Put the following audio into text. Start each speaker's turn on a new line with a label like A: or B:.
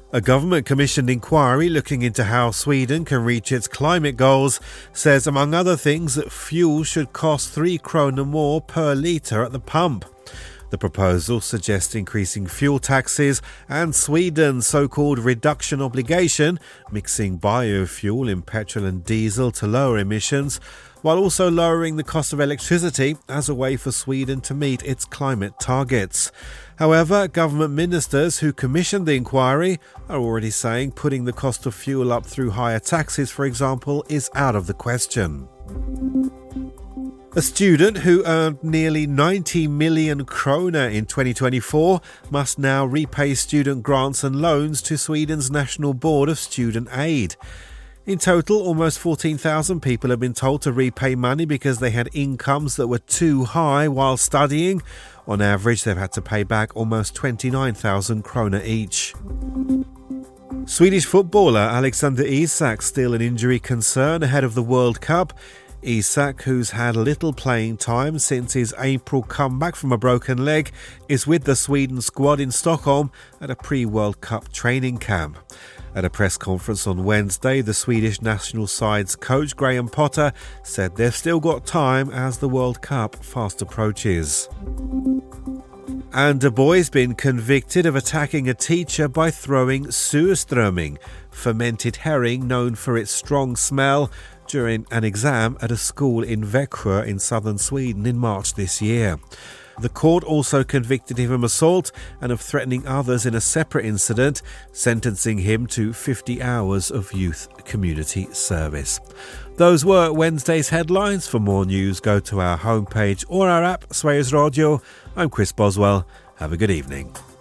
A: A government-commissioned inquiry looking into how Sweden can reach its climate goals says, among other things, that fuel should cost 3 kronor more per litre at the pump. The proposal suggests increasing fuel taxes and Sweden's so-called reduction obligation, mixing biofuel in petrol and diesel to lower emissions, while also lowering the cost of electricity as a way for Sweden to meet its climate targets. However, government ministers who commissioned the inquiry are already saying putting the cost of fuel up through higher taxes, for example, is out of the question. A student who earned nearly 90 million kronor in 2024 must now repay student grants and loans to Sweden's National Board of Student Aid. In total, almost 14,000 people have been told to repay money because they had incomes that were too high while studying. On average, they've had to pay back almost 29,000 kronor each. Swedish footballer Alexander Isak still an injury concern ahead of the World Cup. Isak, who's had little playing time since his April comeback from a broken leg, is with the Sweden squad in Stockholm at a pre-World Cup training camp. At a press conference on Wednesday, the Swedish national side's coach Graham Potter said they've still got time as the World Cup fast approaches. And a boy's been convicted of attacking a teacher by throwing surströmming, fermented herring known for its strong smell, during an exam at a school in Växjö in southern Sweden in March this year. The court also convicted him of assault and of threatening others in a separate incident, sentencing him to 50 hours of youth community service. Those were Wednesday's headlines. For more news, go to our homepage or our app, Sveriges Radio. I'm Chris Boswell. Have a good evening.